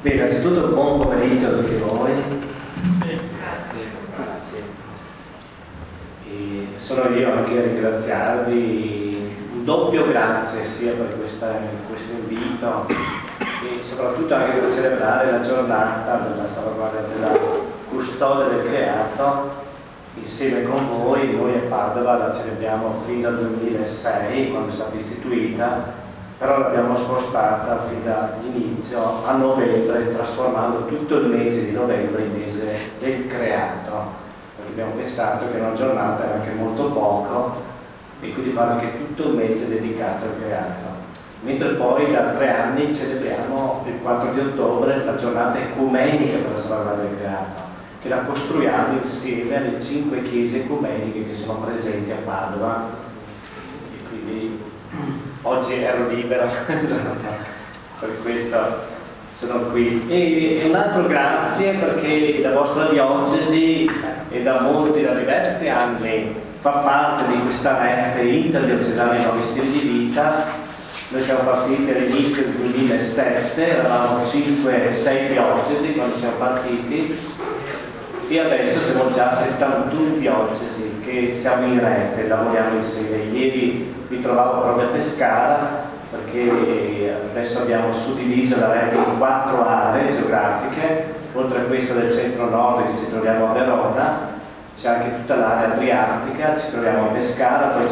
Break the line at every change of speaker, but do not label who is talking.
Bene, innanzitutto buon pomeriggio a tutti voi.
Sì.
Grazie. E sono io anche a ringraziarvi, un doppio grazie sia per questo invito e soprattutto anche per celebrare la giornata della salvaguardia della custodia del creato insieme con voi. Noi a Padova la celebriamo fin dal 2006 quando è stata istituita, però l'abbiamo spostata fin dall'inizio a novembre, trasformando tutto il mese di novembre in mese del creato, perché abbiamo pensato che una giornata era anche molto poco e quindi fare anche tutto il mese dedicato al creato. Mentre poi da 3 anni celebriamo il 4 di ottobre la giornata ecumenica per la salvaguardia del creato, che la costruiamo insieme alle 5 chiese ecumeniche che sono presenti a Padova, e quindi oggi ero libero per questo sono qui. E un altro grazie perché la vostra diocesi da diversi anni fa parte di questa rete interdiocesana dei nuovi stili di vita. Noi siamo partiti all'inizio del 2007, eravamo 5-6 diocesi quando siamo partiti e adesso siamo già 71 diocesi che siamo in rete, lavoriamo insieme. Ieri mi trovavo proprio a Pescara perché adesso abbiamo suddiviso la rete in 4 aree geografiche, oltre a questa del centro-nord che ci troviamo a Verona, c'è anche tutta l'area adriatica, ci troviamo a Pescara, poi